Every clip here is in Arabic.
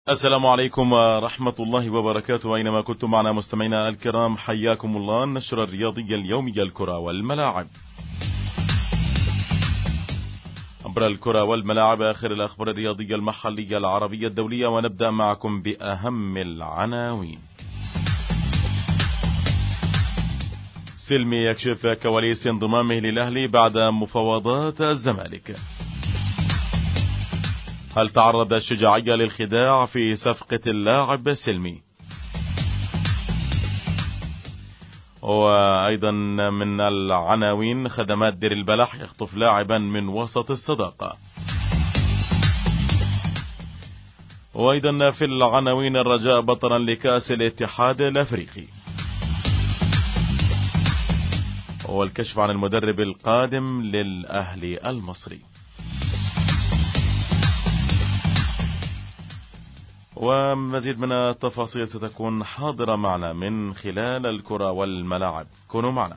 السلام عليكم ورحمة الله وبركاته. أينما كنتم معنا مستمعينا الكرام حياكم الله. النشرة الرياضية اليومية الكرة والملاعب. عبر الكرة والملاعب آخر الأخبار الرياضية المحلية العربية الدولية، ونبدأ معكم بأهم العناوين. سلمي يكشف كواليس انضمامه للأهلي بعد مفاوضات الزمالك. هل تعرض الشجاعية للخداع في صفقة اللاعب سلمي؟ وأيضا من العناوين خدمات دير البلح يخطف لاعبا من وسط الصداقة. وأيضا في العناوين الرجاء بطلا لكأس الاتحاد الأفريقي، والكشف عن المدرب القادم للأهلي المصري. ومزيد من التفاصيل ستكون حاضرة معنا من خلال الكرة والملاعب. كونوا معنا.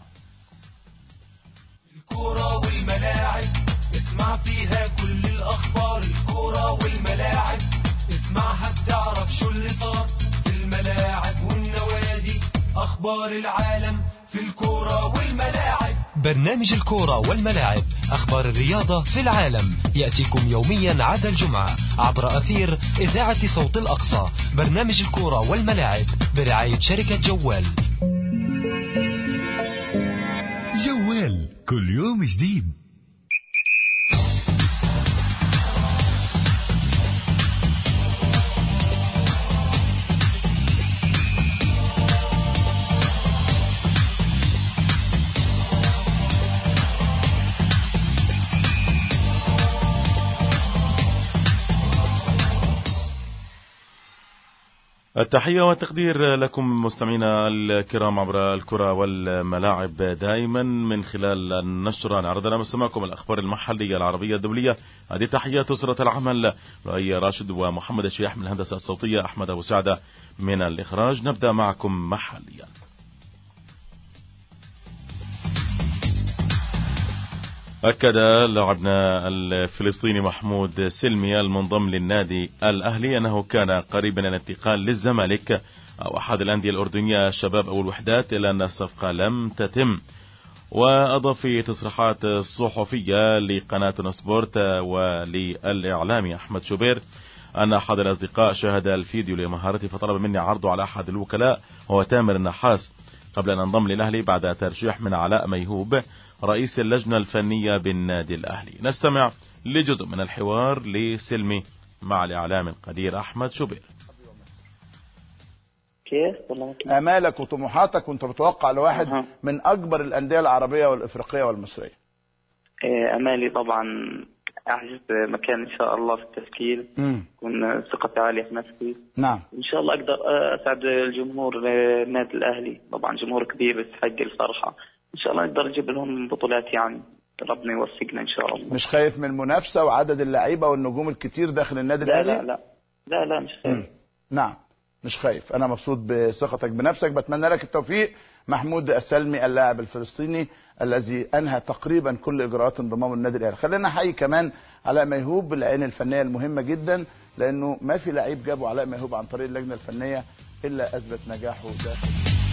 الكرة والملاعب اسمع فيها كل الأخبار. الكرة والملاعب اسمعها تعرف شو اللي صار في الملاعب والنوادي. أخبار العالم في الكرة والملاعب. برنامج الكرة والملاعب، أخبار الرياضة في العالم، يأتيكم يوميا عدا الجمعة عبر أثير إذاعة صوت الأقصى. برنامج الكرة والملاعب برعاية شركة جوال. جوال كل يوم جديد. التحية والتقدير لكم مستمعينا الكرام عبر الكرة والملاعب. دائما من خلال النشرة نعرض لنا مسمعكم الأخبار المحلية العربية الدولية. هذه تحيات أسرة العمل، لؤي راشد ومحمد الشيح من الهندسة الصوتية، أحمد أبو سعدة من الإخراج. نبدأ معكم محليا. أكد لاعبنا الفلسطيني محمود سلمي المنضم للنادي الأهلي أنه كان قريبا من الانتقال للزمالك أو أحد الأندية الأردنية الشباب أو الوحدات، إلا أن الصفقة لم تتم. وأضاف في تصريحات صحفية لقناة سبورت وللإعلامي أحمد شوبير أن أحد الأصدقاء شاهد الفيديو لمهارتي فطلب مني عرضه على أحد الوكلاء هو تامر النحاس قبل أن انضم للأهلي بعد ترشيح من علاء ميهوب رئيس اللجنة الفنية بالنادي الأهلي. نستمع لجزء من الحوار لسلمي مع الإعلام القدير أحمد شوبير. كيف آمالك وطموحاتك وانت بتوقع لواحد من أكبر الأندية العربية والإفريقية والمصرية؟ أمالي طبعا أحجز مكان إن شاء الله في التشكيل، تكون ثقتي عالية في نفسي. نعم إن شاء الله أقدر أسعد الجمهور النادي الأهلي، طبعا جمهور كبير يستحق الفرحة. إن شاء الله نقدر نجيب لهم بطولات، يعني ربنا يوفقنا إن شاء الله. مش خايف من المنافسة وعدد اللعيبة والنجوم الكتير داخل النادي الأهلي؟ لا مش خايف. نعم مش خايف. أنا مبسوط بثقتك بنفسك، بتمنى لك التوفيق. محمود السلمي اللاعب الفلسطيني الذي أنهى تقريبا كل إجراءات انضمامه للنادي الأهلي. خلينا نحيي كمان علاء ميهوب بالعين الفنية المهمة جدا، لأنه ما في لعيب جابه علاء ميهوب عن طريق اللجنة الفنية إلا أثبت نجاحه داخل.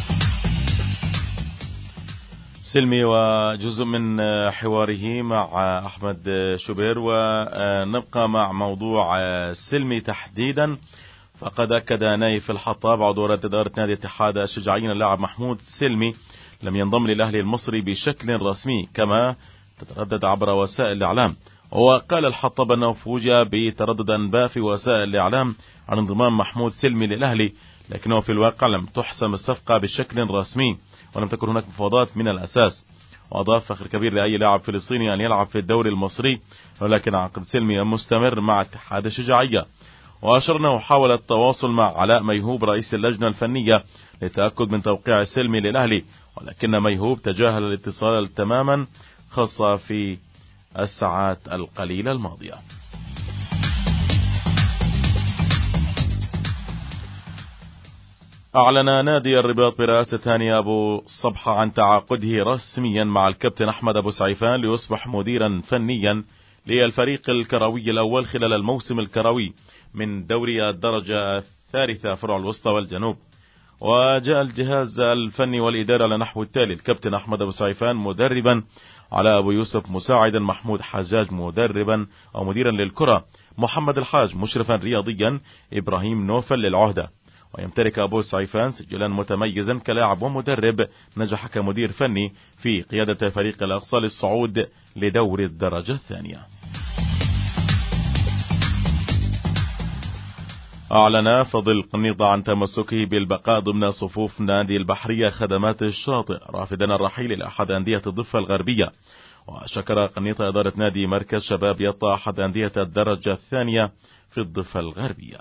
سلمي وجزء من حواره مع أحمد شوبير. ونبقى مع موضوع سلمي تحديدا، فقد أكد نايف الحطاب عضو إدارة نادي اتحاد الشجاعيين اللاعب محمود سلمي لم ينضم للأهلي المصري بشكل رسمي كما تتردد عبر وسائل الإعلام. وقال الحطاب أنه فوجئ بتردد أنباء في وسائل الإعلام عن انضمام محمود سلمي للأهلي، لكنه في الواقع لم تحسم الصفقة بشكل رسمي ولم تكن هناك مفاوضات من الأساس. وأضاف فخر كبير لأي لاعب فلسطيني أن يلعب في الدوري المصري، ولكن عقد سلمي مستمر مع اتحاد الشجاعية. وأشار أنه حاول التواصل مع علاء ميهوب رئيس اللجنة الفنية للتأكد من توقيع سلمي للأهلي، ولكن ميهوب تجاهل الاتصال تماما، خاصة في الساعات القليلة الماضية. أعلن نادي الرباط برئاسة هاني أبو صبحة عن تعاقده رسميا مع الكابتن أحمد أبو سعيفان ليصبح مديرا فنيا للفريق الكروي الأول خلال الموسم الكروي من دوري الدرجة الثالثة فرع الوسطى والجنوب. وجاء الجهاز الفني والإدارة على نحو التالي: الكابتن أحمد أبو سعيفان مدربا، على أبو يوسف مساعدا، محمود حجاج مدربا أو مديرا للكرة، محمد الحاج مشرفا رياضيا، إبراهيم نوفل للعهدة. ويمتلك أبو سعيفان سجلا متميزا كلاعب ومدرب، نجح كمدير فني في قيادة فريق الأقصى للصعود لدور الدرجة الثانية. أعلن فضل قنيطة عن تمسكه بالبقاء ضمن صفوف نادي البحرية خدمات الشاطئ، رافدا الرحيل إلى أحد أندية الضفة الغربية. وشكر قنيطة إدارة نادي مركز شباب يطا، أحد أندية الدرجة الثانية في الضفة الغربية.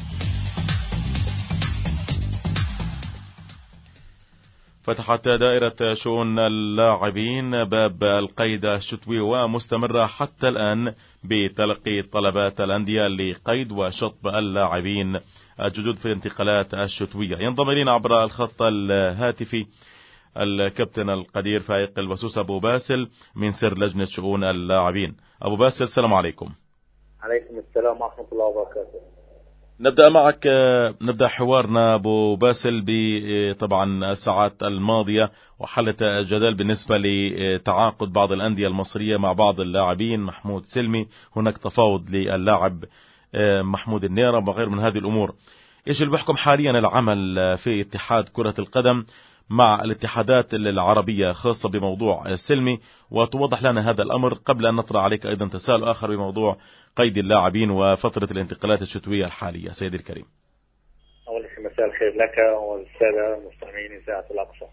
فتحت دائرة شؤون اللاعبين باب القيد الشتوي، ومستمرة حتى الآن بتلقي طلبات الأندية لقيد وشطب اللاعبين الجدد في الانتقالات الشتوية. ينضم إلينا عبر الخط الهاتفي الكابتن القدير فايق البسوس أبو باسل من سر لجنة شؤون اللاعبين. أبو باسل، السلام عليكم. عليكم السلام ورحمة الله وبركاته. نبدأ معك، نبدأ حوارنا أبو باسل طبعا الساعات الماضية وحلت جدل بالنسبة لتعاقد بعض الأندية المصرية مع بعض اللاعبين. محمود سلمي، هناك تفاوض للاعب محمود النيرة وغير من هذه الأمور. إيش اللي بيحكم حاليا العمل في اتحاد كرة القدم مع الاتحادات العربية خاصة بموضوع سلمي، وتوضح لنا هذا الأمر قبل أن نطرح عليك أيضا تساؤل آخر بموضوع قيد اللاعبين وفترة الانتقالات الشتوية الحالية. سيدي الكريم. أول شيء مساء الخير لك والسادة مستمعين إذاعة الأقصى.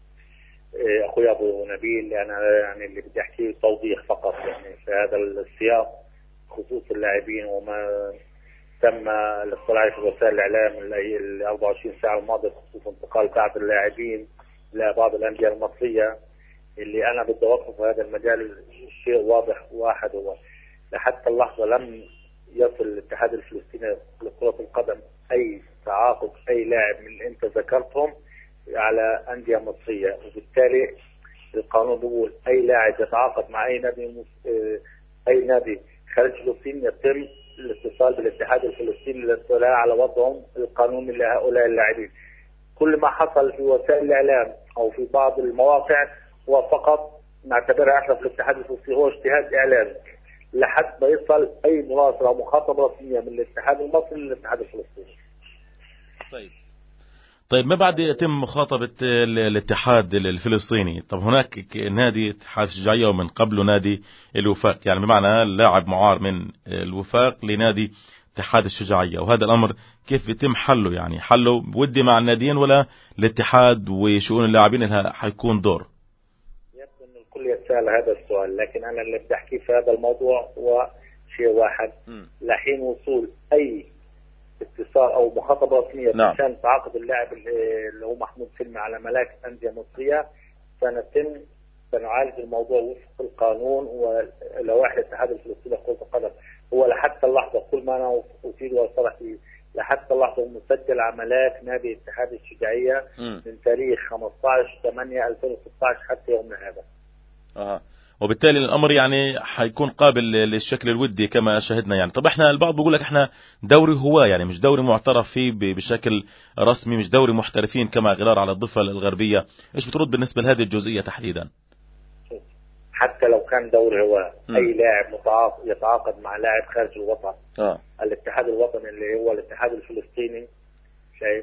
أخوي أبو نبيل، أنا يعني اللي بدي أحكيه توضيح فقط يعني في هذا السياق خصوص اللاعبين وما تم الاطلاع في وسائل الإعلام ال 24 ساعة الماضية بخصوص انتقال بعض اللاعبين لبعض الأندية المصرية. اللي أنا بدي أوضحه في هذا المجال شيء واضح واحد، هو لحتى اللحظة لم يصل الاتحاد الفلسطيني لكرة القدم أي تعاقد أي لاعب من اللي أنت ذكرتهم على أندية مصرية، وبالتالي القانون بيقول أي لاعب يتعاقد مع أي نادي خارج فلسطين يتم الاتصال بالاتحاد الفلسطيني للاطلاع على وضعهم القانوني لهؤلاء اللاعبين. كل ما حصل في وسائل الإعلام أو في بعض المواقع هو فقط نعتبرها احنا في الاتحاد الفلسطيني هو اجتهاد إعلامي لحد ما يصل أي مراسلة أو مخاطبة رسمية من الاتحاد المصري للاتحاد الفلسطيني. طيب ما بعد يتم مخاطبة الاتحاد الفلسطيني؟ طب هناك نادي اتحاد الشجاعية ومن قبله نادي الوفاق، يعني بمعنى اللاعب معار من الوفاق لنادي اتحاد الشجاعية، وهذا الأمر كيف يتم حله؟ يعني حله ودي مع الناديين ولا الاتحاد وشؤون اللاعبين لها حيكون دور؟ يبدو أن الكل يتساءل هذا السؤال، لكن أنا اللي بدي أحكي في هذا الموضوع هو شيء واحد. لحين وصول أي اتصال او مخاطبه رسميه عشان تعاقد اللاعب اللي هو محمود سلمي على ملاك انديه مصريه سنعالج الموضوع وفق القانون ولوائح الاتحاد الفلسطيني لكرة القدم. هو لحتى اللحظه كل ما انا افيد واصرح فيه لحتى اللحظه مسجل على ملاك نادي اتحاد الشجاعيه من تاريخ 15/8/2016 حتى يومنا هذا. وبالتالي الأمر يعني حيكون قابل للشكل الودي كما شاهدنا. يعني طب احنا البعض بيقول لك احنا دوري هواة، يعني مش دوري معترف فيه بشكل رسمي، مش دوري محترفين كما غرار على الضفة الغربية. ايش بترد بالنسبة لهذه الجزئية تحديدا؟ حتى لو كان دوري هواة اي لاعب يتعاقد مع لاعب خارج الوطن الاتحاد الوطني اللي هو الاتحاد الفلسطيني شايف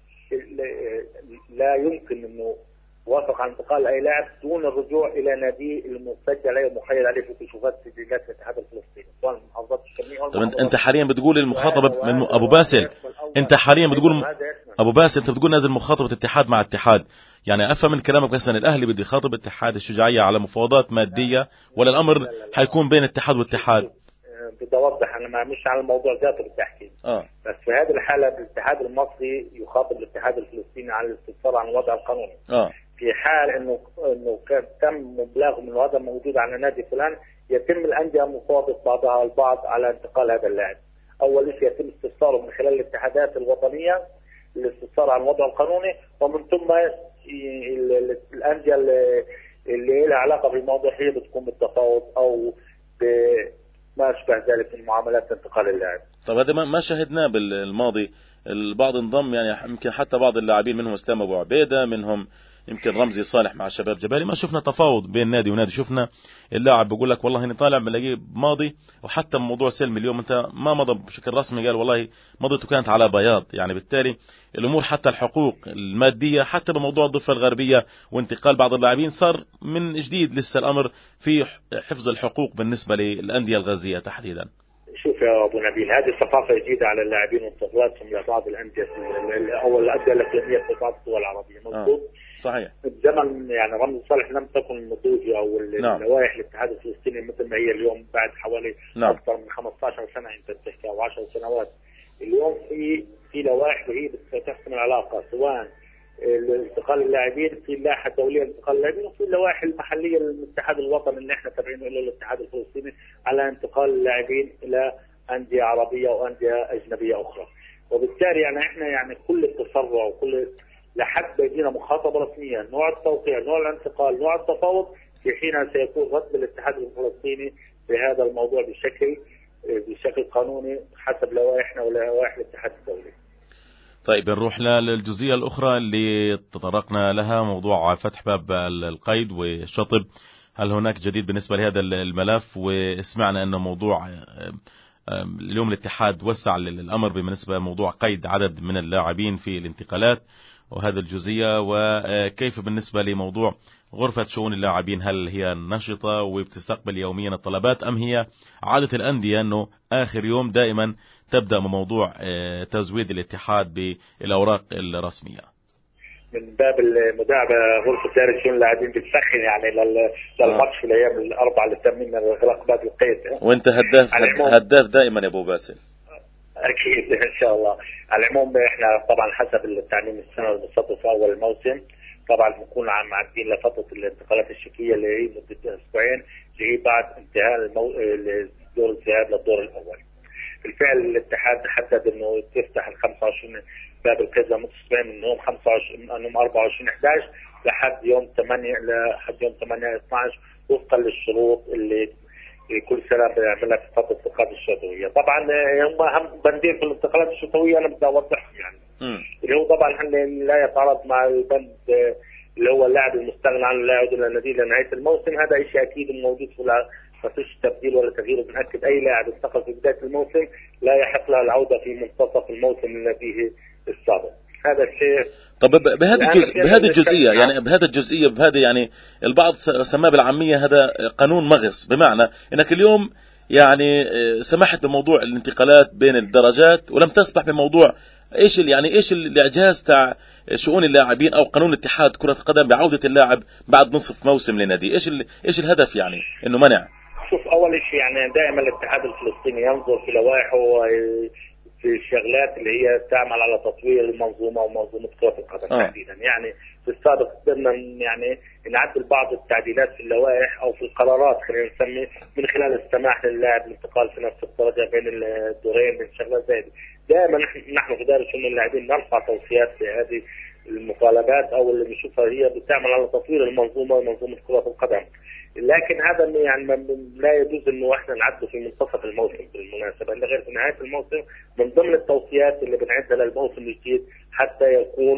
لا يمكن انه وافق على انتقال اي لاعب دون الرجوع الى نادي المسجل عليه ومخيل عليه في كشوفات سجلات الاتحاد الفلسطيني سواء المحافظات الشماليه. طب انت حاليا بتقول المخاطبه من ابو باسل، انت حاليا بتقول ابو باسل انت بتقول نازل مخاطبه اتحاد مع اتحاد، يعني افهم من كلامك مثلا الاهلي بده يخاطب اتحاد الشجاعيه على مفاوضات ماديه ولا الامر حيكون بين اتحاد واتحاد؟ بدي اوضح انا مش على الموضوع ذاته بدي احكي بس في هذه الحاله الاتحاد المصري يخاطب الاتحاد الفلسطيني على الاستفسار عن الوضع القانوني. في حال انه كان تم مبلغ من هذا موجود على نادي فلان يتم الانديه مفاوضه بعضها البعض على انتقال هذا اللاعب. اول شيء يتم استفساره من خلال الاتحادات الوطنيه للاستفسار عن الوضع القانوني، ومن ثم الانديه اللي لها علاقه بالموضوع هي بتكون بالتفاوض او ما أشبه ذلك من معاملات انتقال اللاعب. طب هذا ما شاهدناه بالماضي، البعض انضم يعني يمكن حتى بعض اللاعبين منهم اسلام ابو عبيده، منهم يمكن رمزي صالح مع شباب جبالي، ما شفنا تفاوض بين نادي ونادي. شفنا اللاعب بيقول لك والله اني طالع بلاقيه ماضي، وحتى موضوع سلمي اليوم انت ما مضى بشكل رسمي، قال والله مضته كانت على بياض. يعني بالتالي الامور حتى الحقوق الماديه حتى بموضوع الضفه الغربيه وانتقال بعض اللاعبين صار من جديد لسه الامر في حفظ الحقوق بالنسبه للانديه الغازيه تحديدا. شوف يا ابو نبيل، هذه ثقافه جديده على اللاعبين وانتقالاتهم لبعض الانديه او الانديه الاقليميه في بعض الدول العربيه. مضبوط. صحيح. الزمن يعني رمز صالح لم تكن النضوج او اللوائح الاتحاد الفلسطيني مثل ما هي اليوم بعد حوالي اكثر من 15 سنه انت بتحكي او 10 سنوات. اليوم في لوائح وهي بتحكم العلاقه، سواء انتقال اللاعبين في اللائحه الدوليه لانتقال اللاعبين، وفي اللوائح المحليه للاتحاد الوطني اللي احنا تابعينه له الاتحاد الفلسطيني على انتقال اللاعبين الى انديه عربيه وانديه اجنبيه اخرى. وبالتالي يعني احنا يعني كل التسرع وكل لحد ما يجينا مخاطبه رسميه، نوع التوقيع، نوع الانتقال، نوع التفاوض، في حينها سيكون رد الاتحاد الفلسطيني بهذا الموضوع بشكل قانوني حسب لوائحنا ولوائح الاتحاد الدولي. طيب نروح للجزئية الأخرى اللي تطرقنا لها، موضوع فتح باب القيد والشطب. هل هناك جديد بالنسبة لهذا الملف؟ وسمعنا أنه موضوع اليوم الاتحاد وسع الأمر بالنسبة لموضوع قيد عدد من اللاعبين في الانتقالات وهذا الجزئية. وكيف بالنسبة لموضوع غرفة شؤون اللاعبين، هل هي نشطة وبتستقبل يوميا الطلبات أم هي عادة الأندية أنه آخر يوم دائما تبدأ بموضوع تزويد الاتحاد بالأوراق الرسمية؟ من باب المداعبة غرفة إدارة شؤون اللاعبين بتسخن يعني للماتش في الأيام الأربعة اللي تم من إغلاق باب القيد. وأنت هداف دائما يا أبو باسل. أكيد إن شاء الله. على العموم إحنا طبعا حسب التعليم السنة المستضيفة في أول الموسم طبعا بنكون معدين لفترة الانتقالات الشتوية اللي هي مدة أسبوعين، اللي هي بعد انتهاء دور الذهاب للدور الأول. بالفعل الاتحاد حدد إنه تفتح ال 25 باب القيد لمدة أسبوعين من يوم 24/11 لحد يوم 8/12 وفقا للشروط اللي كل سنة بنعملها في فترة الانتقالات الشتوية. طبعا هم أهم بندين في الانتقالات الشتوية أنا بدي أوضحهم يعني. اللي هو طبعا لا يتعارض مع البند اللي هو اللاعب المستغنى عنه لا يعود إلى النادي لنهاية الموسم. هذا شيء أكيد موجود في ما فيش تبديل ولا تغيير. بنأكد أي لاعب انتقل في بداية الموسم لا يحق له العودة في منتصف الموسم لناديه السابق. هذا الشيء. طب بهذه الجزئية يعني بهذه يعني البعض سماه بالعامية هذا قانون مغص، بمعنى انك اليوم يعني سمحت بموضوع الانتقالات بين الدرجات ولم تسمح بموضوع ايش الاعجاز تاع شؤون اللاعبين او قانون اتحاد كرة القدم بعودة اللاعب بعد نصف موسم لنادي. ايش الهدف يعني انه منع؟ شوف اول شيء يعني دائما الاتحاد الفلسطيني ينظر في لوائحه في الشغلات اللي هي تعمل على تطوير المنظومه ومنظومه كره القدم تحديدا. يعني في السابق قدرنا يعني نعدل بعض التعديلات في اللوائح او في القرارات خلينا نسمي من خلال السماح للاعب الانتقال في نفس الدرجه بين الدورين من شغلات زي دي. دائما نحن في اداره شؤون اللاعبين نرفع توصيات في هذه المطالبات او اللي بنشوفها هي بتعمل على تطوير المنظومه ومنظومه كره القدم. لكن هذا يعني لا يجوز انه احنا نعده في منتصف الموسم بالمناسبه، الا غير في نهايه الموسم من ضمن التوصيات اللي بنعدها للموسم الجديد حتى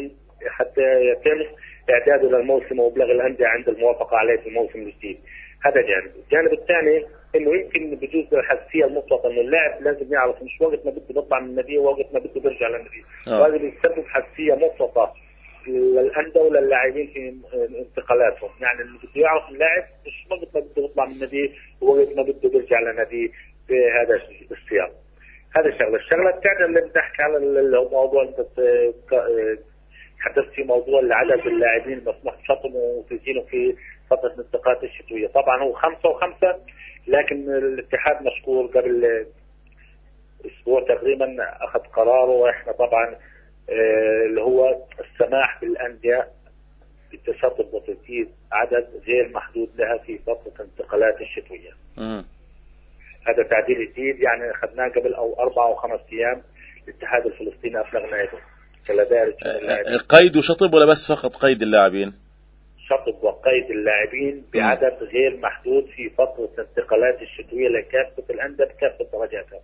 يتم اعداده للموسم وابلاغ الانديه عند الموافقه عليه في الموسم الجديد. هذا جانب. الجانب الثاني انه يمكن بجوز الحساسيه المطلقه انه اللاعب لازم يعرف مش وقت ما بده يطلع من النادي ووقت ما بده يرجع للنادي. وهذا بيسبب حساسيه مطلقه للأندية وللاعبين في انتقالاتهم. يعني اللي بده يعرف اللاعب مش وقت ما بده يطلع من النادي ووقت ما بده يرجع للنادي في هذا السياق. هذا الشغله الثانيه اللي بدي احكي على الموضوع انت تحدثت في موضوع عدد اللاعبين مسموح شطبهم وتسجيلهم في فتره الانتقالات الشتويه. طبعا هو 5 و5 لكن الاتحاد مشكور قبل اسبوع تقريبا اخذ قراره واحنا طبعا اللي هو السماح بالأندية بالتشطب وتسجيل عدد غير محدود لها في فترة الانتقالات الشتوية. هذا تعديل جديد يعني أخذناه قبل 4 أو 5 أيام. الاتحاد الفلسطيني أفلغنا يده. قيد وشطب ولا بس فقط قيد اللاعبين؟ شطب وقيد اللاعبين بعدد غير محدود في فترة الانتقالات الشتوية لكافة الأندية بكافة درجاتها.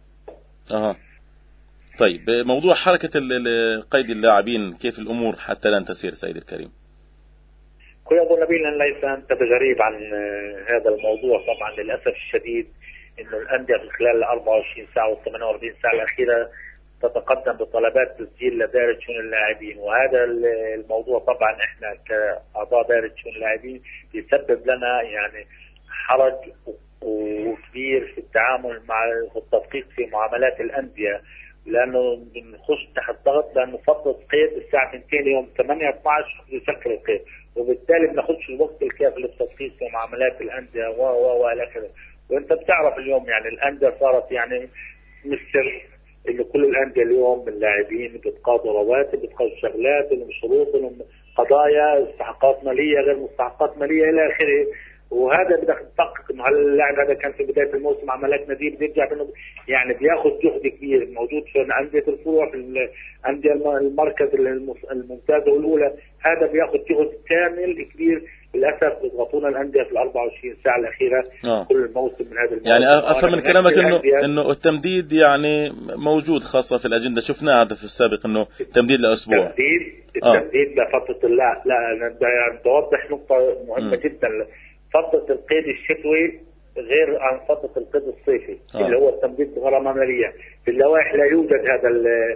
طيب، موضوع حركة قيد اللاعبين كيف الأمور حتى لا تسير سيد الكريم؟ أخوي أبو نبيل، ليس أنت بغريب عن هذا الموضوع. طبعا للأسف الشديد إنه الأندية في خلال 24 ساعة و 48 ساعة الأخيرة تتقدم بطلبات تسجيل لدائرة شؤون اللاعبين، وهذا الموضوع طبعا احنا كأعضاء دائرة شؤون اللاعبين يسبب لنا يعني حرج وكبير في التعامل مع التدقيق في معاملات الأندية، لأنه بنخش تحت ضغط، لأنه فترة قيد الساعة 2 يوم 8/12 يسكر القيد، وبالتالي بناخدش الوقت الكافي للتدقيق في معاملات الأندية والى اخره. وانت بتعرف اليوم يعني الأندية صارت يعني مش سر إنه كل الأندية اليوم اللاعبين بتقاضوا رواتب، بتقاضوا شغلات، لهم شروط، لهم قضايا، استحقاقات مالية غير مستحقات مالية إلى آخره. وهذا بدك تدقق إنه هل اللاعب هذا كان في بداية الموسم عملات نادي بيرجع بأنه يعني بياخذ جهد كبير موجود في أندية الفروع، في الأندية المركز الممتازة والأولى، هذا بياخذ جهد كامل كبير. للأسف بيضغطونا الأندية في 24 ساعة الأخيرة كل الموسم من هذا الموسم. يعني أفهم من كلامك إنه التمديد يعني موجود خاصة في الأجندة، شفنا هذا في السابق إنه تمديد لأسبوع. التمديد لفترة لا أنا بوضح نقطة مهمة جدا. فترة القيد الشتوي غير عن فترة القيد الصيفي اللي هو التمديد بغرامة مالية. في اللوائح لا يوجد هذا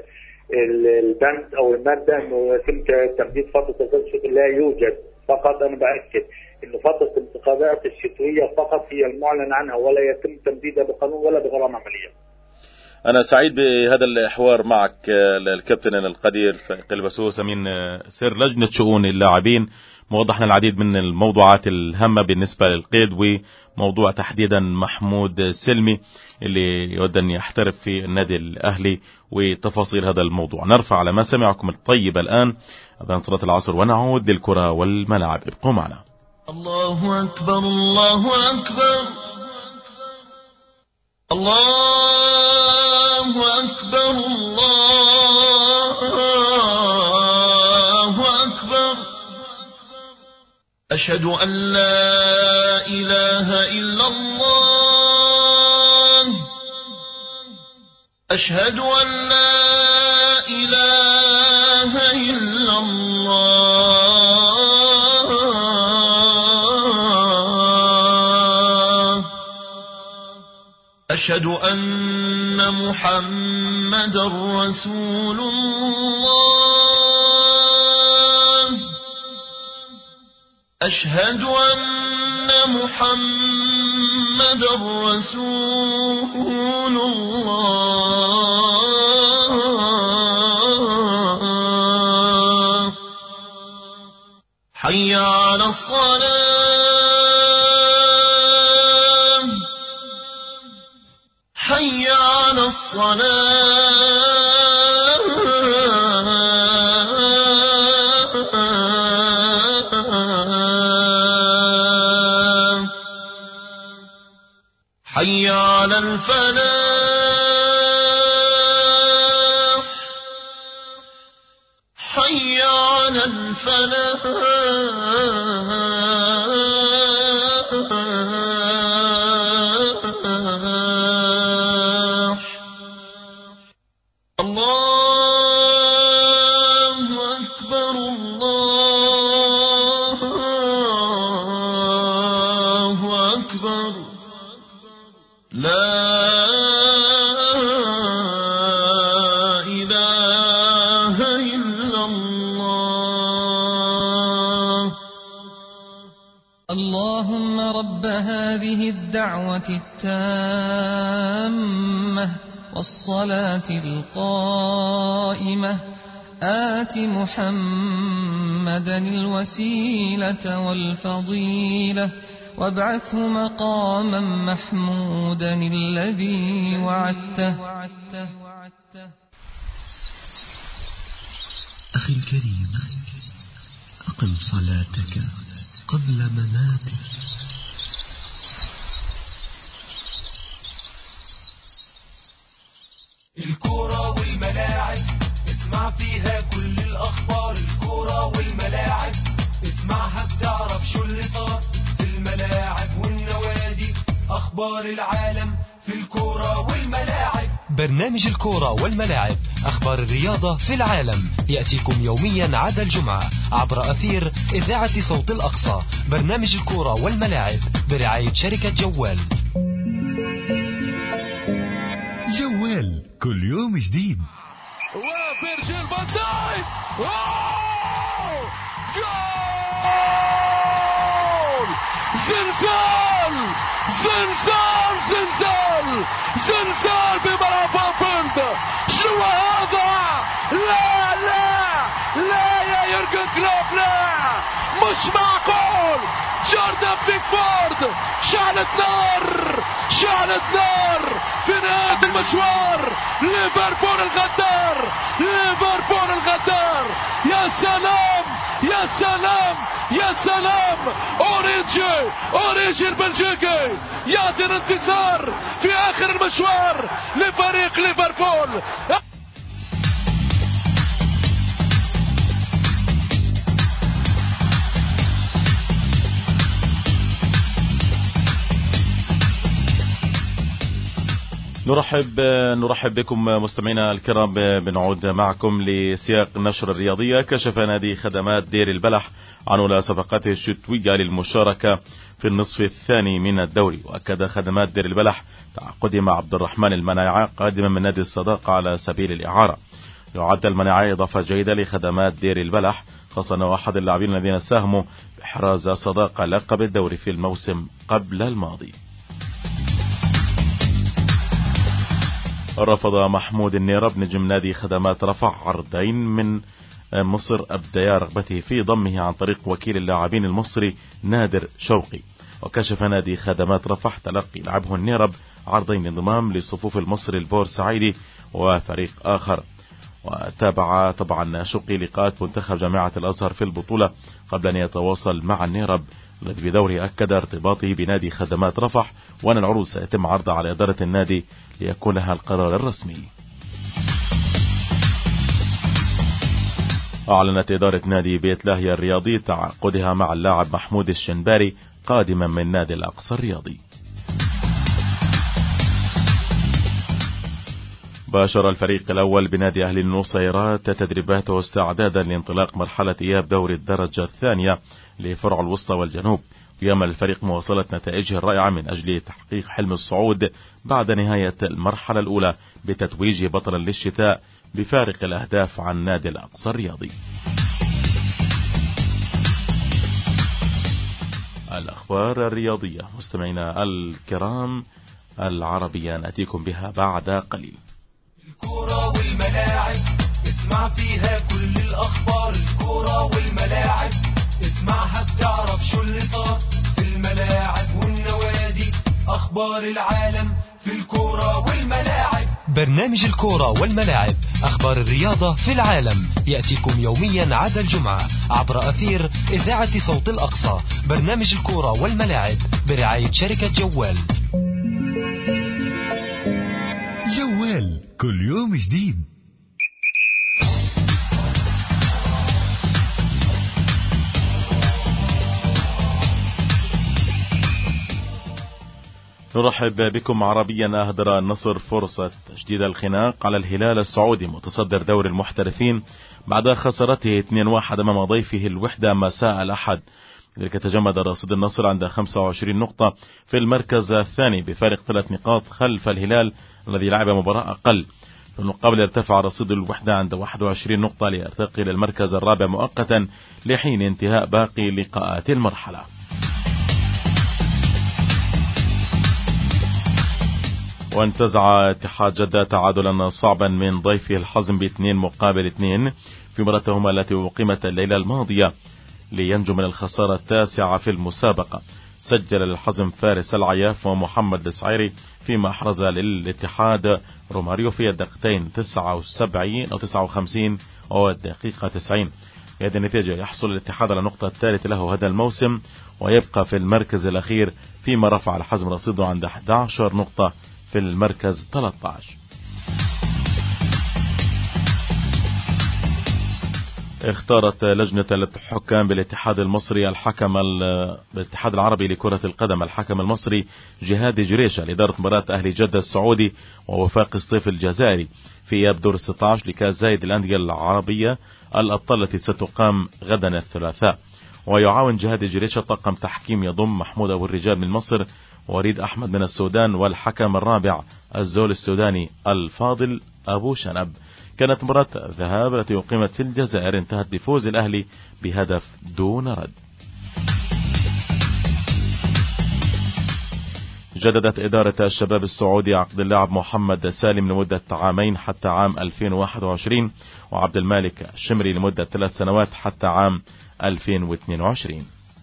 البند أو المادة إنه يتم تمديد فترة القيد الشتوي، لا يوجد. فقط أنا بأكد إنه فترة الانتقالات الشتوية فقط هي المعلن عنها، ولا يتم تمديدها بقانون ولا بغرامة مالية. أنا سعيد بهذا الحوار معك الكابتن القدير قلبسوس أمين سر لجنة شؤون اللاعبين. موضحنا العديد من الموضوعات الهامة بالنسبة للقيد، وموضوع تحديدا محمود سلمي اللي يود أن يحترف في النادي الأهلي وتفاصيل هذا الموضوع. نرفع على ما سمعكم الطيب الآن أذان صلاة العصر ونعود للكرة والملاعب. ابقوا معنا. الله أكبر الله أكبر الله أكبر الله أكبر أشهد أن لا إله إلا الله أشهد أن لا إله إلا الله أشهد أن محمدا رسول الله أشهد أن محمدا رسول الله حي على الصلاة حي على الصلاة حي على الفلاح حي على الفلاح الله أكبر الله أكبر لا إله إلا الله. اللهم رب هذه الدعوة التامة والصلاة القائمة آت محمدا الوسيلة والفضيلة وابعثه مقاما محمودا الذي وعدته. أخي الكريم، أقم صلاتك قبل مناتك. الكرة والملاعب اسمع فيها كل الأخبار. الكرة والملاعب اسمعها بتعرف العالم في الكورة والملاعب. برنامج الكورة والملاعب، أخبار الرياضة في العالم، يأتيكم يوميا عدا الجمعة عبر أثير إذاعة صوت الأقصى. برنامج الكورة والملاعب برعاية شركة جوال. جوال كل يوم جديد. وفيرجيل فان دايك، جول! زلزال زلزال زلزال زلزال بملعب فانفيلد. شنو هذا؟ لا لا لا يا يورجن كلوب، لا مش معقول. جوردان بيكفورد شعلت نار في نهاية المشوار. ليفربول الغدار، ليفربول الغدار. يا سلام يا سلام يا سلام. اوريجي البلجيكي يعطي الانتصار في اخر المشوار لفريق ليفربول. نرحب بكم مستمعينا الكرام. بنعود معكم لسياق النشر الرياضية. كشف نادي خدمات دير البلح عن أولى صفقاته الشتوية للمشاركة في النصف الثاني من الدوري. وأكد خدمات دير البلح تعاقده مع عبد الرحمن المناعة قادما من نادي الصداقة على سبيل الإعارة. يعد المناعة إضافة جيدة لخدمات دير البلح، خاصة أنه أحد اللاعبين الذين ساهموا بإحراز صداقة لقب الدوري في الموسم قبل الماضي. رفض محمود النيرب نجم نادي خدمات رفح عرضين من مصر أبديا رغبته في ضمه عن طريق وكيل اللاعبين المصري نادر شوقي. وكشف نادي خدمات رفح تلقي لاعبه النيرب عرضين انضمام لصفوف المصري البورسعيدي وفريق آخر. وتابع طبعا شوقي لقاءات منتخب جامعة الأزهر في البطولة قبل أن يتواصل مع النيرب الذي بدوره أكد ارتباطه بنادي خدمات رفح، وأن العروض سيتم عرضها على إدارة النادي ليكون لها القرار الرسمي. أعلنت إدارة نادي بيت لاهيا الرياضي تعاقدها مع اللاعب محمود الشنباري قادما من نادي الأقصى الرياضي. باشر الفريق الأول بنادي أهلي النصيرات تدريباته استعدادا لانطلاق مرحلة إياب دوري الدرجة الثانية لفرع الوسطى والجنوب. ويأمل الفريق مواصلة نتائجه الرائعة من أجل تحقيق حلم الصعود بعد نهاية المرحلة الأولى بتتويجه بطلا للشتاء بفارق الأهداف عن نادي الأقصى الرياضي. الأخبار الرياضية مستمعينا الكرام العربية نأتيكم بها بعد قليل. الكورة والملاعب اسمع فيها كل الأخبار. الكورة والملاعب اسمعها بتعرف شو اللي صار في الملاعب والنوادي. أخبار العالم في الكورة والملاعب. برنامج الكورة والملاعب، أخبار الرياضة في العالم، يأتيكم يوميا عدا الجمعة عبر أثير إذاعة صوت الأقصى. برنامج الكورة والملاعب برعاية شركة جوال. جوال كل يوم جديد. نرحب بكم عربيا. أهدر النصر فرصة تجديد الخناق على الهلال السعودي متصدر دوري المحترفين بعد خسارته 2-1 أمام ضيفه الوحدة مساء الأحد. لذلك تجمد رصيد النصر عند 25 نقطة في المركز الثاني بفارق 3 نقاط خلف الهلال الذي لعب مباراة أقل. في المقابل ارتفع رصيد الوحدة عند 21 نقطة ليرتقي للمركز الرابع مؤقتا لحين انتهاء باقي لقاءات المرحلة. وانتزع اتحاد جدة تعادلا صعبا من ضيفه الحزم ب2-2 في مباراتهما التي أقيمت الليلة الماضية لينجو من الخسارة التاسعة في المسابقة. سجل الحزم فارس العياف ومحمد السعيري فيما أحرز للاتحاد روماريو في الدقيقتين 79 أو 59 والدقيقة 90. بهذه النتيجة يحصل الاتحاد على النقطة الثالثة له هذا الموسم ويبقى في المركز الأخير، فيما رفع الحزم رصيده عند 11 نقطة في المركز 13. اختارت لجنة الحكام بالاتحاد المصري بالاتحاد العربي لكرة القدم الحكم المصري جهاد جريشة لإدارة مباراة أهلي جدة السعودي ووفاق سطيف الجزائري في إياب دور 16 لكأس زايد الأندية العربية الأبطال التي ستقام غدا الثلاثاء. ويعاون جهاد جريشة طاقم تحكيم يضم محمود أبو الرجال من مصر وريد أحمد من السودان والحكم الرابع الزول السوداني الفاضل أبو شنب. كانت مباراة الذهاب التي أقيمت في الجزائر انتهت بفوز الأهلي بهدف دون رد. جددت إدارة الشباب السعودي عقد اللاعب محمد سالم لمدة عامين حتى عام 2021 وعبد المالك الشمري لمدة 3 سنوات حتى عام 2022.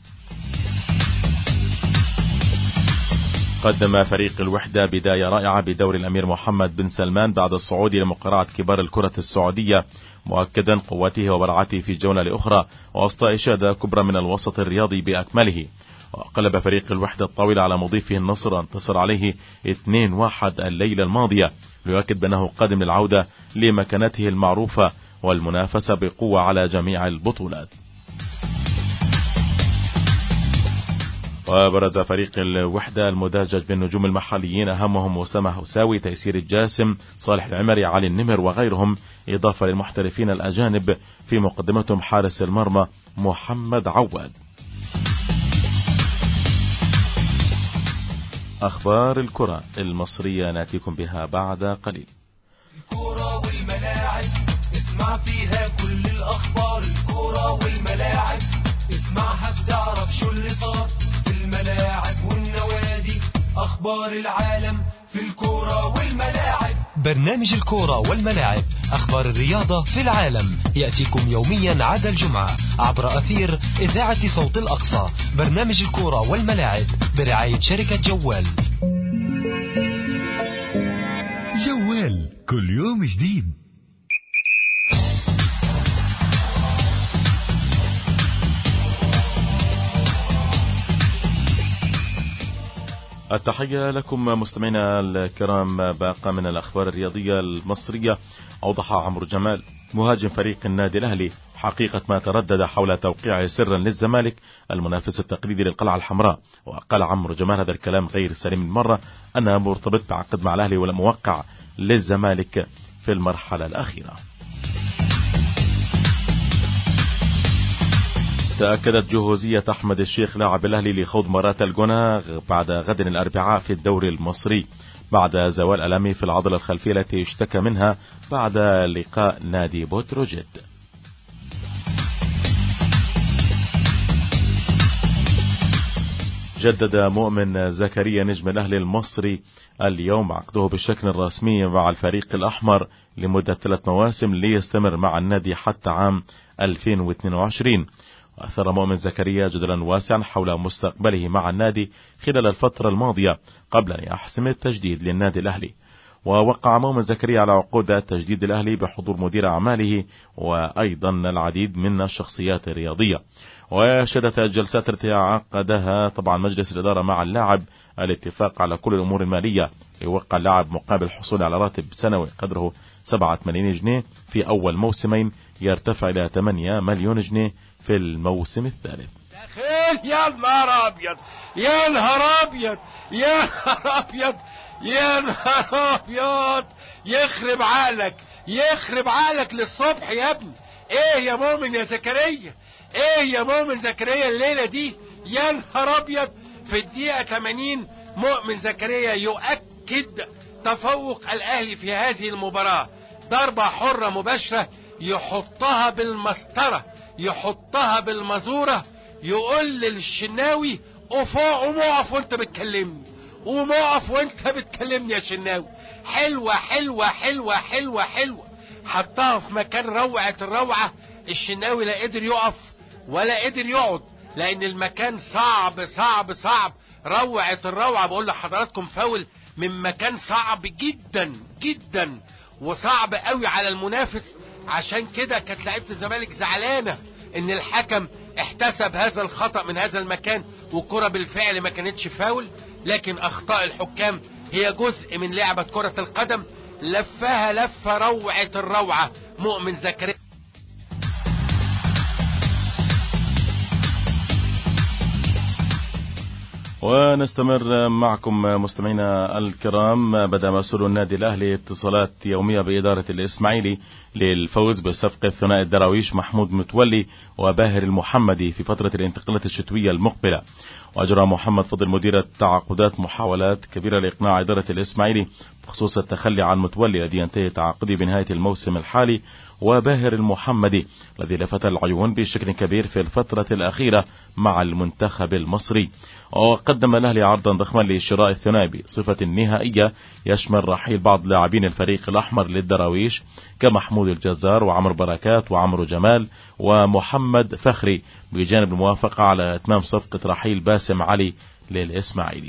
قدم فريق الوحدة بداية رائعة بدور الأمير محمد بن سلمان بعد الصعود لمقرعة كبار الكرة السعودية، مؤكدا قوته وبراعته في الجولة الأخرى وسط إشادة كبرى من الوسط الرياضي بأكمله. وقلب فريق الوحدة الطاولة على مضيفه النصر انتصر عليه 2-1 الليلة الماضية، ليؤكد بأنه قادم للعودة لمكانته المعروفة والمنافسة بقوة على جميع البطولات. وبرز فريق الوحدة المدجج بالنجوم المحليين أهمهم أسامة حساوي، تيسير الجاسم، صالح العمري، علي النمر وغيرهم، إضافة للمحترفين الأجانب في مقدمتهم حارس المرمى محمد عواد. أخبار الكرة المصرية نأتيكم بها بعد قليل. الكرة والملاعب اسمع فيها كل الأخبار، الكرة والملاعب اسمعها بتعرف شو اللي صار في الملاعب والنوادي، أخبار العالم في الكرة والملاعب. برنامج الكرة والملاعب، أخبار الرياضة في العالم، يأتيكم يوميا عدا الجمعة عبر أثير إذاعة صوت الأقصى. برنامج الكرة والملاعب برعاية شركة جوال. جوال كل يوم جديد. التحية لكم مستمعينا الكرام. باقة من الأخبار الرياضية المصرية. أوضح عمرو جمال مهاجم فريق النادي الأهلي حقيقة ما تردد حول توقيعه سرا للزمالك المنافس التقليدي للقلعة الحمراء. وقال عمرو جمال هذا الكلام غير سليم المرة، أنه مرتبط بعقد مع الأهلي ولم موقع للزمالك في المرحلة الأخيرة. تأكدت جهوزية أحمد الشيخ لاعب الأهلي لخوض مباراة الجونة بعد غد الأربعاء في الدوري المصري بعد زوال ألمه في العضلة الخلفية التي اشتكى منها بعد لقاء نادي بوتروجيت. جدد مؤمن زكريا نجم الأهلي المصري اليوم عقده بالشكل الرسمي مع الفريق الأحمر لمدة 3 مواسم ليستمر مع النادي حتى عام 2022. وأثر مؤمن زكريا جدلا واسعا حول مستقبله مع النادي خلال الفترة الماضية قبل أن يحسم التجديد للنادي الأهلي. ووقع مؤمن زكريا على عقود تجديد الأهلي بحضور مدير أعماله وأيضا العديد من الشخصيات الرياضية. وشهدت الجلسات التي عقدها طبعا مجلس الإدارة مع اللاعب الاتفاق على كل الأمور المالية. يوقع اللاعب مقابل الحصول على راتب سنوي قدره 7 ملايين جنيه في أول موسمين، يرتفع إلى 8 مليون جنيه في الموسم الثالث. يا نهار أبيض يا نهار أبيض يا نهار أبيض يا نهار أبيض، يخرب عقلك يخرب عقلك للصبح يا ابني. ايه يا مؤمن يا زكريا، ايه يا مؤمن زكريا الليلة دي يا نهار أبيض. في الدقيقة 80 مؤمن زكريا يؤكد تفوق الأهلي في هذه المباراة، ضربة حرة مباشرة يحطها بالمسطرة يحطها بالمزورة، يقول للشناوي قوم اقف وانت بتكلمني، قوم اقف وانت بتكلمني يا شناوي. حلوة حلوة حلوة حلوة حلوة، حطها في مكان روعة الروعة. الشناوي لا قدر يقف ولا قدر يقعد لان المكان صعب صعب صعب. روعة الروعة بقول لحضراتكم فاول من مكان صعب جدا جدا وصعب قوي على المنافس. عشان كده كانت لعيبة الزمالك زعلانة ان الحكم احتسب هذا الخطأ من هذا المكان، والكرة بالفعل ما كانتش فاول، لكن اخطاء الحكام هي جزء من لعبة كرة القدم. لفها لفة روعة الروعة مؤمن زكريا. ونستمر معكم مستمعينا الكرام. بدأ مسؤول النادي الأهلي اتصالات يومية بإدارة الإسماعيلي للفوز بصفقة ثنائي الدراويش محمود متولي وباهر المحمدي في فترة الانتقالات الشتوية المقبلة. وأجرى محمد فضل مدير التعاقدات محاولات كبيرة لإقناع إدارة الإسماعيلي بخصوص التخلي عن متولي الذي ينتهي تعاقده بنهاية الموسم الحالي وباهر المحمدي الذي لفت العيون بشكل كبير في الفترة الأخيرة مع المنتخب المصري. وقدم الأهلي عرضا ضخما لشراء الثنائي بصفة نهائية يشمل رحيل بعض لاعبين الفريق الأحمر للدراويش كمحمود الجزار وعمر بركات وعمرو جمال ومحمد فخري، بجانب الموافقة على إتمام صفقة رحيل باسم علي للإسماعيلي.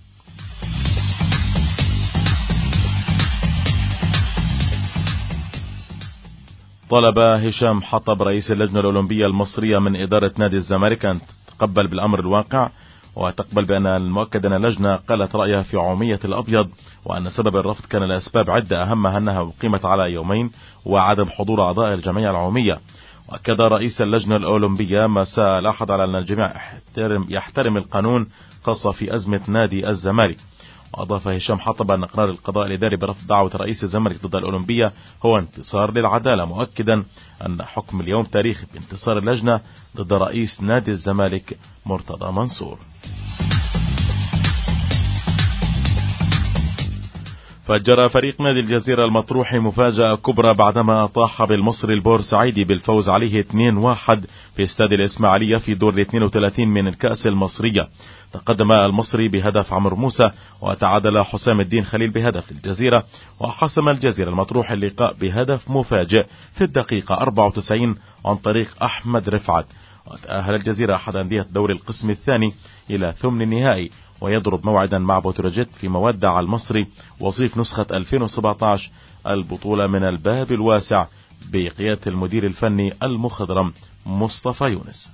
طلب هشام حطب رئيس اللجنة الأولمبية المصرية من إدارة نادي الزمالك أن تتقبل بالأمر الواقع وتقبل بأن المؤكد أن اللجنة قالت رأيها في عمومية الأبيض، وأن سبب الرفض كان لأسباب عدة أهمها أنها أقيمت على يومين وعدم حضور أعضاء الجمعية العمومية. وأكد رئيس اللجنة الأولمبية مساء الأحد على أن الجميع يحترم القانون خاصة في أزمة نادي الزمالك. وأضاف هشام حطب أن قرار القضاء الإداري برفض دعوة رئيس الزمالك ضد الأولمبية هو انتصار للعدالة، مؤكدا أن حكم اليوم تاريخي بانتصار اللجنة ضد رئيس نادي الزمالك مرتضى منصور. فجر فريق نادي الجزيرة المطروحي مفاجأة كبرى بعدما أطاح بالمصري البورسعيدي بالفوز عليه 2-1 في استاد الإسماعيلية في دور 32 من الكأس المصرية. تقدم المصري بهدف عمرو موسى وتعادل حسام الدين خليل بهدف للجزيرة، وحسم الجزيرة المطروحي اللقاء بهدف مفاجئ في الدقيقة 94 عن طريق أحمد رفعت. وتأهل الجزيرة أحد أندية دوري القسم الثاني إلى ثمن النهائي، ويضرب موعدا مع بوتروجيت في مودع المصري وصيف نسخة 2017 البطولة من الباب الواسع بقيادة المدير الفني المخضرم مصطفى يونس.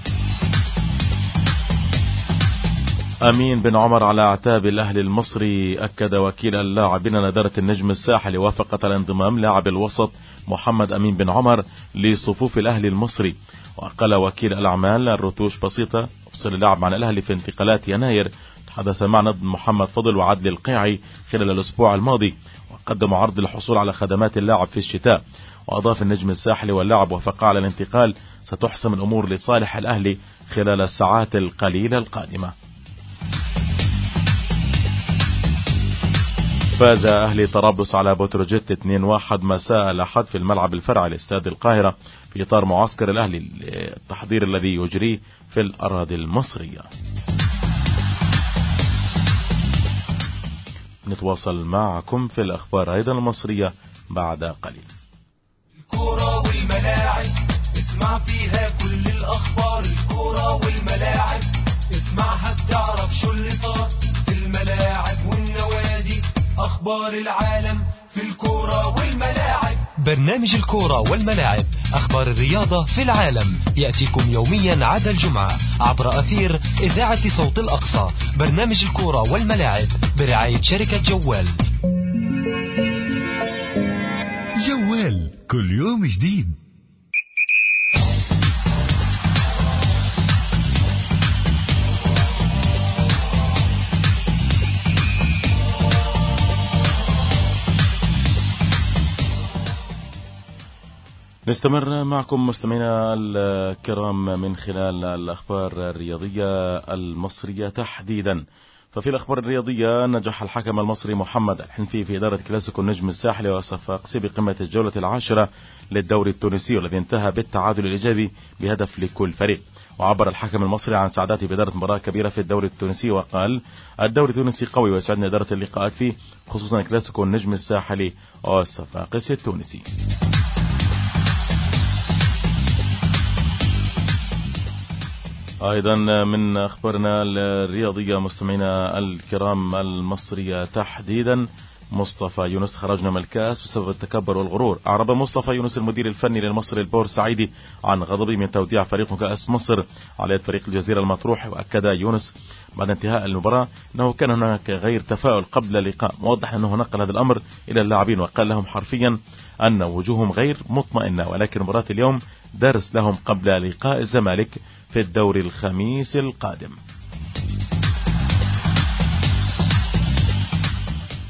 أمين بن عمر على اعتاب الأهلي المصري. أكد وكيل اللاعبين أن إدارة النجم الساحلي وافقت على انضمام لاعب الوسط محمد أمين بن عمر لصفوف الأهلي المصري. وقال وكيل الأعمال الرتوش بسيطة وصل اللاعب مع الأهلي في انتقالات يناير. تحدث معنا محمد فضل وعدل القيعي خلال الأسبوع الماضي وقدموا عرض للحصول على خدمات اللاعب في الشتاء. وأضاف النجم الساحلي واللاعب وافقا على الانتقال ستحسم الأمور لصالح الأهلي خلال الساعات القليلة القادمة. فاز أهلي طرابلس على بوتروجيت 2-1 مساء الأحد في الملعب الفرعي لاستاد القاهرة في إطار معسكر الأهلي التحضير الذي يجريه في الأراضي المصرية. نتواصل معكم في الأخبار أيضا المصرية بعد قليل. الكرة والملاعب اسمع فيها كل الأخبار. الكرة والملاعب اسمعها تعرف شو اللي صار في الملاعب والنوادي. أخبار العالم في الكرة والملاعب. برنامج الكرة والملاعب أخبار الرياضة في العالم يأتيكم يوميا عدا الجمعة عبر أثير إذاعة صوت الأقصى. برنامج الكرة والملاعب برعاية شركة جوال. جوال كل يوم جديد. نستمر معكم مستمعينا الكرام من خلال الأخبار الرياضية المصرية تحديدا. ففي الأخبار الرياضية نجح الحكم المصري محمد الحنفي في إدارة كلاسيكو النجم الساحلي وصفاقسي بقمة الجولة العاشرة للدوري التونسي والذي انتهى بالتعادل الإيجابي بهدف لكل فريق. وعبر الحكم المصري عن سعادته بإدارة مباراة كبيرة في الدوري التونسي وقال: الدوري التونسي قوي ويسعدني إدارة اللقاءات فيه خصوصا كلاسيكو النجم الساحلي والصفاقسي التونسي. أيضا من أخبارنا الرياضية مستمعينا الكرام المصرية تحديدا، مصطفى يونس خرجنا من الكأس بسبب التكبر والغرور. أعرب مصطفى يونس المدير الفني للمصري البورسعيدي عن غضبه من توديع فريقه كأس مصر على يد فريق الجزيرة المطروح. وأكد يونس بعد انتهاء المباراة أنه كان هناك غير تفاؤل قبل اللقاء، موضح أنه نقل هذا الأمر إلى اللاعبين وقال لهم حرفيا أن وجوههم غير مطمئنة، ولكن مباراة اليوم درس لهم قبل لقاء الزمالك في الدوري الخميس القادم.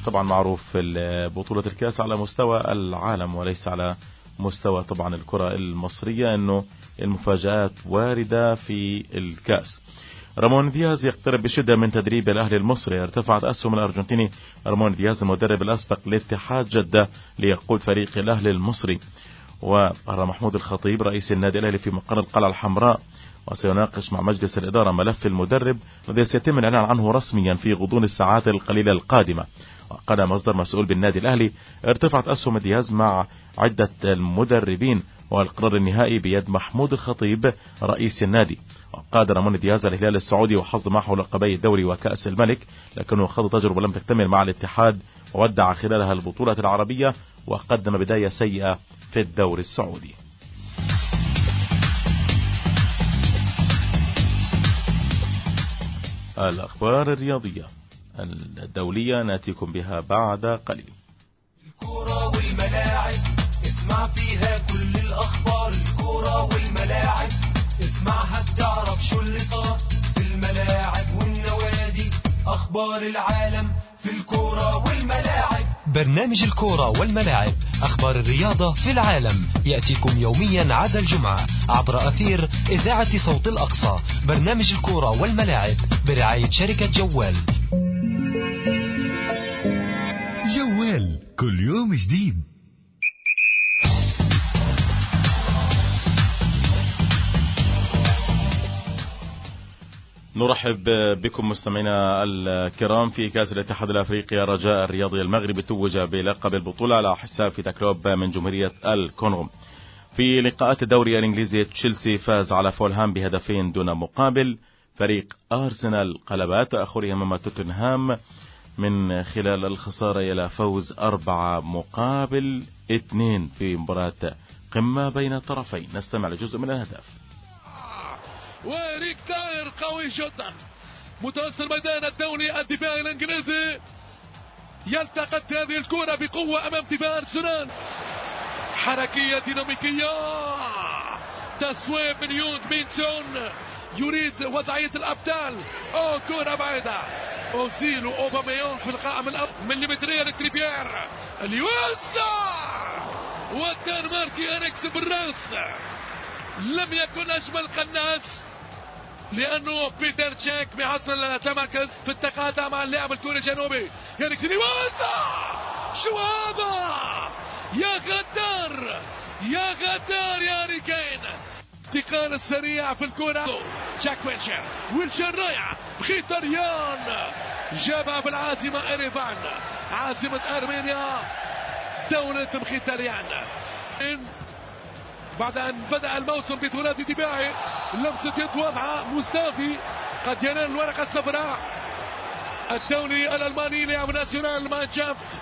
طبعا معروف في بطولة الكأس على مستوى العالم وليس على مستوى طبعا الكرة المصرية أنه المفاجآت واردة في الكأس. رامون دياز يقترب بشدة من تدريب الأهلي المصري. ارتفعت أسهم الأرجنتيني رامون دياز المدرب الأسبق لاتحاد جدة ليقود فريق الأهلي المصري. وأرى محمود الخطيب رئيس النادي الأهلي في مقر القلعة الحمراء، وسيناقش مع مجلس الإدارة ملف المدرب الذي سيتم الإعلان عنه رسميا في غضون الساعات القليلة القادمة. وقال مصدر مسؤول بالنادي الأهلي ارتفعت أسهم دياز مع عدة المدربين والقرار النهائي بيد محمود الخطيب رئيس النادي. وقاد رامون دياز الهلال السعودي وحصد معه لقبي الدوري وكأس الملك، لكنه خاض تجربة لم تكتمل مع الاتحاد وودع خلالها البطولة العربية وقدم بداية سيئة في الدوري السعودي. الأخبار الرياضية الدولية نأتيكم بها بعد قليل. الكرة والملاعب اسمع فيها كل الأخبار. الكرة والملاعب اسمعها تعرف شو اللي صار في الملاعب والنوادي. أخبار العالم في الكرة والملاعب. برنامج الكرة والملاعب، أخبار الرياضة في العالم، يأتيكم يوميا عدا الجمعة عبر أثير إذاعة صوت الأقصى. برنامج الكرة والملاعب برعاية شركة جوال. جوال كل يوم جديد. نرحب بكم مستمعينا الكرام في كأس الاتحاد الأفريقي. الرجاء الرياضي المغربي توج بلقب البطولة على حساب فيتا كلوب من جمهورية الكونغو. في لقاءات الدوري الإنجليزي تشيلسي فاز على فولهام بهدفين دون مقابل. فريق أرسنال قلب تأخره أمام توتنهام من خلال الخسارة إلى فوز 4-2 في مباراة قمة بين الطرفين. نستمع لجزء من الأهداف. وإريك تاير قوي جدا متوسط الميدان الدولي. الدفاع الإنجليزي يلتقط هذه الكرة بقوة أمام دفاع أرسنال. حركية ديناميكية، تسويب من يونغ مين سون يريد وضعية الأبطال. كرة بعيدة. أوزيل وأوباميونغ في القائم الأب مليمترية لتريبيير اللي يوسع والدنماركي إريكس بالراس. لم يكن أجمل قناص لأنه بيتر تشيك بحصل التمركز في التقاطع مع اللاعب الكوري الجنوبي. إريكس اللي يوسع. شو هذا يا غدار يا غدار يا هاري كين. انتقال السريع في الكرة. جاك ويلشر رايح بخيتريان جابها في العاصمة إيريفان عاصمة أرمينيا دولة مخيتريان. بعد أن بدأ الموسم بثلاثي دفاعي لمسة يد وضعها مستافي قد ينال الورقة الصفراء. الدولي الألماني لاعب ناسيونال مانشافت.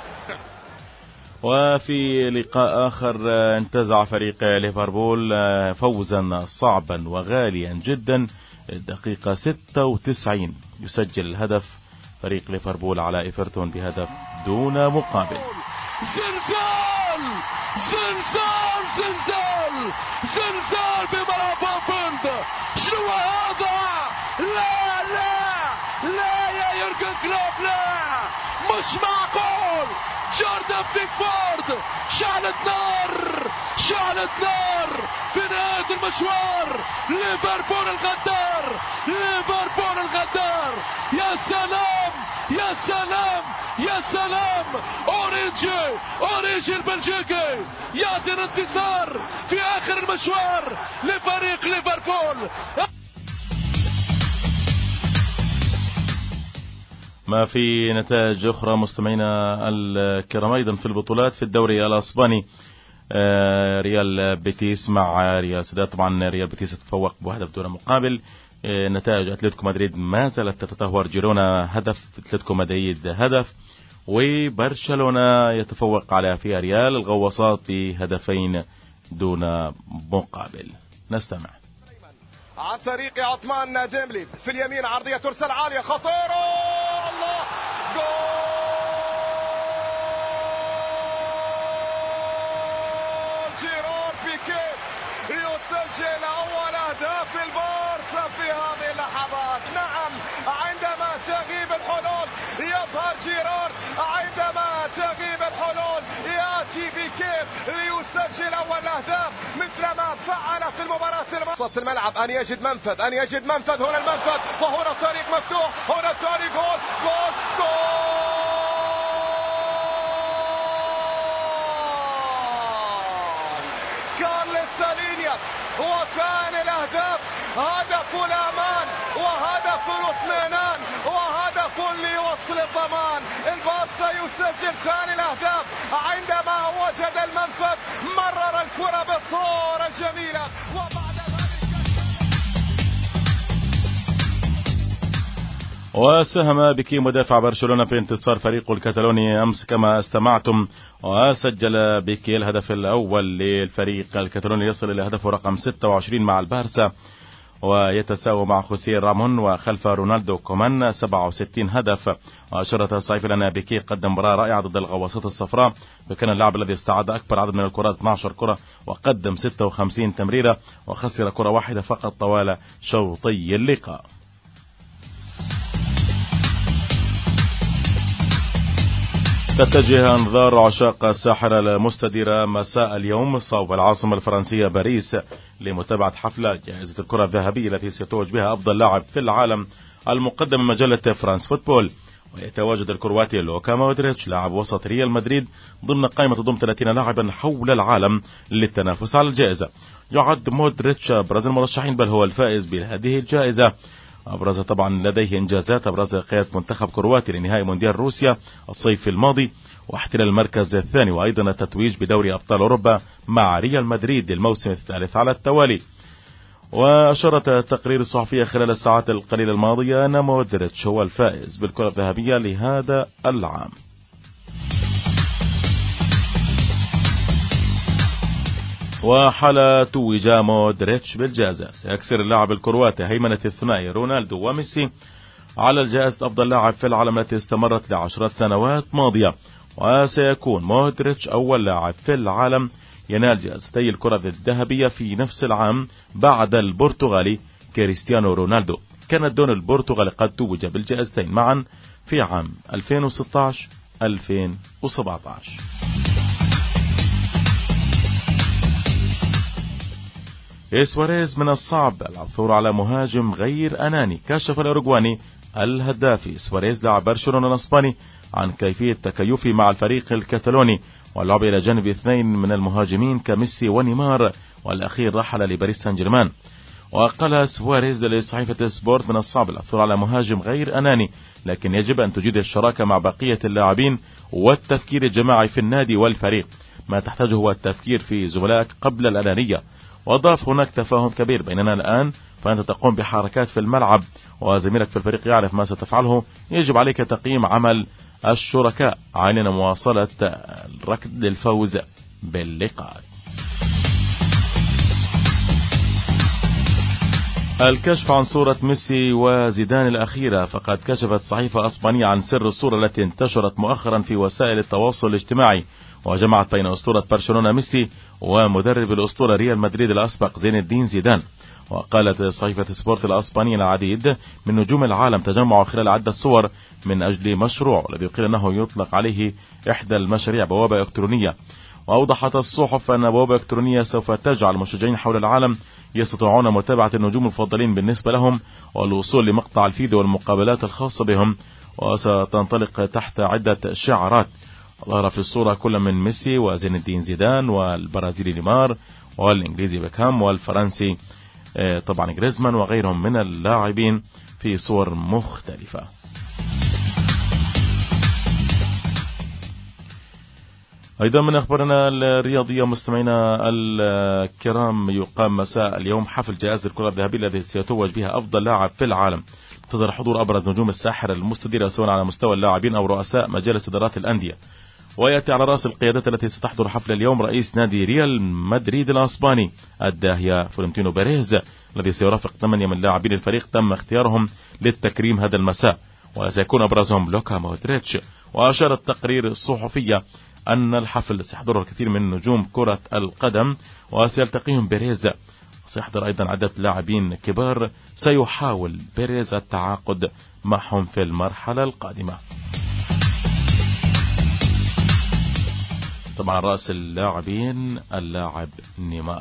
وفي لقاء آخر انتزع فريق ليفربول فوزا صعبا وغاليا جدا. الدقيقة 96 يسجل الهدف فريق ليفربول على إيفرتون بهدف دون مقابل. زلزال زلزال زلزال زلزال في ملعب بونفيلد. شنو هذا؟ لا لا لا يا يورجن كلوب، لا مش معقول. جوردان بيكفورد شعلت نار في نهاية المشوار. ليفربول الغدار، ليفربول الغدار. يا سلام يا سلام يا سلام. أوريجي البلجيكي يعطي الانتصار في آخر المشوار لفريق ليفربول. ما في نتائج أخرى مستمعينا الكرام أيضا في البطولات. في الدوري الأسباني ريال بيتيس مع ريال سداد. طبعا ريال بيتيس تفوق بهدف دون مقابل. نتائج أتلتيكو مدريد ما زالت تتدهور. جيرونا هدف، أتلتيكو مدريد هدف، وبرشلونة يتفوق على في ريال الغواصات بهدفين دون مقابل. نستمع. عن طريق عثمان ديمبلي في اليمين، عرضية ترسل عالية خطيرة. الله، جول جيرار بيكي يسجل أول أهداف البارسا في هذه اللحظات. نعم، عندما تغيب الحلول يظهر جيرار، عندما الأهداف مثل ما فعل في المباراة وسط الملعب. أن يجد منفذ هنا المنفذ، وهنا الطريق مفتوح، هنا الطريق جول جول جول. كارلوس سالينيا، وكان الأهداف هدف الأمان وهدف الاطمئنان وهدف ليوصل الضمان. البارسا يسجل ثاني الأهداف عندما وجد المنفذ، مرر الكرة بالصورة الجميلة. وساهم بيكي مدافع برشلونة في انتصار فريقه الكتالوني أمس كما استمعتم، وسجل بيكي الهدف الأول للفريق الكتالوني، يصل إلى هدفه رقم 26 مع البارسا، ويتساوى مع خوسيه رامون وخلف رونالدو كومان 67 هدف. وأشرت الصحيفة أن بيكي قدم مباراة رائعة ضد الغواصات الصفراء، وكان اللاعب الذي استعاد أكبر عدد من الكرات 12 كرة، وقدم 56 تمريرة، وخسر كرة واحدة فقط طوال شوطي اللقاء. تتجه أنظار عشاق الساحرة المستديرة مساء اليوم صوب العاصمة الفرنسية باريس لمتابعة حفل جائزة الكرة الذهبية التي سيتوج بها أفضل لاعب في العالم المقدم من مجلة فرانس فوتبول. ويتواجد الكرواتي لوكا مودريتش لاعب وسط ريال مدريد ضمن قائمة تضم 30 لاعبا حول العالم للتنافس على الجائزة. يعد مودريتش أبرز المرشحين، بل هو الفائز بهذه الجائزة. أبرز طبعا لديه إنجازات، أبرز قيادة منتخب كرواتي لنهائي مونديال روسيا الصيف الماضي، واحتلال المركز الثاني، وأيضا التتويج بدوري أبطال أوروبا مع ريال مدريد للموسم الثالث على التوالي. وأشارت التقرير الصحفية خلال الساعات القليلة الماضية أن مودريتش هو الفائز بالكرة الذهبية لهذا العام. وحال توج مودريتش بالجائزة، سيكسر اللاعب الكرواتي هيمنة الثنائي رونالدو وميسي على الجائزة أفضل لاعب في العالم التي استمرت ل10 سنوات ماضية. وسيكون مودريتش أول لاعب في العالم ينال جائزتي الكرة الذهبية في نفس العام بعد البرتغالي كريستيانو رونالدو. كانت دون البرتغال قد توج بالجائزتين معا في عام 2016-2017. سواريز من الصعب العثور على مهاجم غير أناني. كشف الأوروغواني الهداف سواريز لاعب برشلونة الإسباني عن كيفية تكيفه مع الفريق الكتالوني، واللعب إلى جانب اثنين من المهاجمين كميسي ونيمار، والأخير رحل لباريس سان جيرمان. وقال سواريز لصحيفة سبورت: من الصعب العثور على مهاجم غير أناني، لكن يجب أن تجيد الشراكة مع بقية اللاعبين والتفكير الجماعي في النادي والفريق. ما تحتاجه هو التفكير في زملائك قبل الأنانية. وأضاف: هناك تفاهم كبير بيننا الآن، فأنت تقوم بحركات في الملعب وزميلك في الفريق يعرف ما ستفعله. يجب عليك تقييم عمل الشركاء، عيننا مواصلة الركض للفوز باللقاء. الكشف عن صورة ميسي وزيدان الأخيرة. فقد كشفت صحيفة أسبانية عن سر الصورة التي انتشرت مؤخرا في وسائل التواصل الاجتماعي، وجمعت بين أسطورة برشلونة ميسي ومدرب الأسطورة ريال مدريد الأسبق زين الدين زيدان. وقالت صحيفة سبورت الأسبانية: العديد من نجوم العالم تجمعوا خلال عدة صور من أجل مشروع الذي قيل أنه يطلق عليه إحدى المشاريع بوابة إلكترونية. وأوضحت الصحف أن بوابة إلكترونية سوف تجعل المشجعين حول العالم يستطيعون متابعة النجوم المفضلين بالنسبة لهم والوصول لمقطع الفيديو والمقابلات الخاصة بهم، وستنطلق تحت عدة شعارات. ظهر في الصورة كل من ميسي وزين الدين زيدان والبرازيلي نيمار والإنجليزي بيكهام والفرنسي طبعا غريزمان وغيرهم من اللاعبين في صور مختلفة. أيضا من أخبارنا الرياضية مستمعينا الكرام، يقام مساء اليوم حفل جائزة الكرة الذهبية الذي سيتوج بها أفضل لاعب في العالم. انتظر حضور أبرز نجوم الساحرة المستديرة سواء على مستوى اللاعبين أو رؤساء مجالس إدارات الأندية. ويأتي على رأس القيادات التي ستحضر حفل اليوم رئيس نادي ريال مدريد الأسباني الداهية فلورنتينو بيريز، الذي سيرافق 8 من لاعبين الفريق تم اختيارهم للتكريم هذا المساء، وسيكون أبرزهم لوكا مودريتش. وأشار التقرير الصحفية أن الحفل سيحضره الكثير من نجوم كرة القدم وسيلتقيهم بيريز، وسيحضر أيضا عدة لاعبين كبار سيحاول بيريز التعاقد معهم في المرحلة القادمة. طبعا رأس اللاعبين اللاعب نيمار.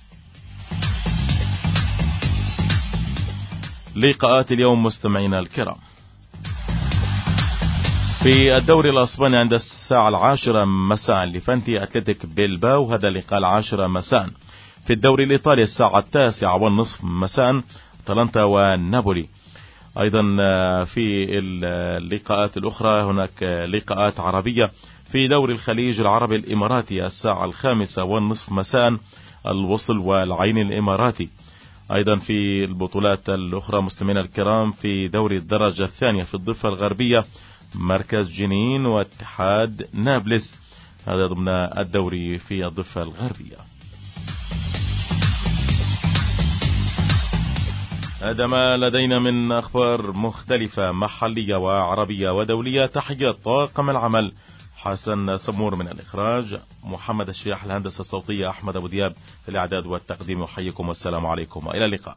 لقاءات اليوم مستمعينا الكرام. في الدوري الأسباني عند الساعة 10 مساء ليفانتي أتلتيك بيلباو، هذا اللقاء 10 مساء. في الدوري الإيطالي الساعة 9:30 مساء أتلانتا ونابولي. أيضا في اللقاءات الأخرى هناك لقاءات عربية. في دوري الخليج العربي الإماراتي الساعة 5:30 مساء الوصل والعين الإماراتي. أيضا في البطولات الأخرى مستمعينا الكرام في دوري الدرجة الثانية في الضفة الغربية مركز جنين واتحاد نابلس، هذا ضمن الدوري في الضفة الغربية. هذا ما لدينا من أخبار مختلفة محلية وعربية ودولية. تحية طاقم العمل حسن سمور من الإخراج، محمد الشياح الهندسة الصوتية، أحمد أبو دياب في الإعداد والتقديم. أحييكم والسلام عليكم وإلى اللقاء.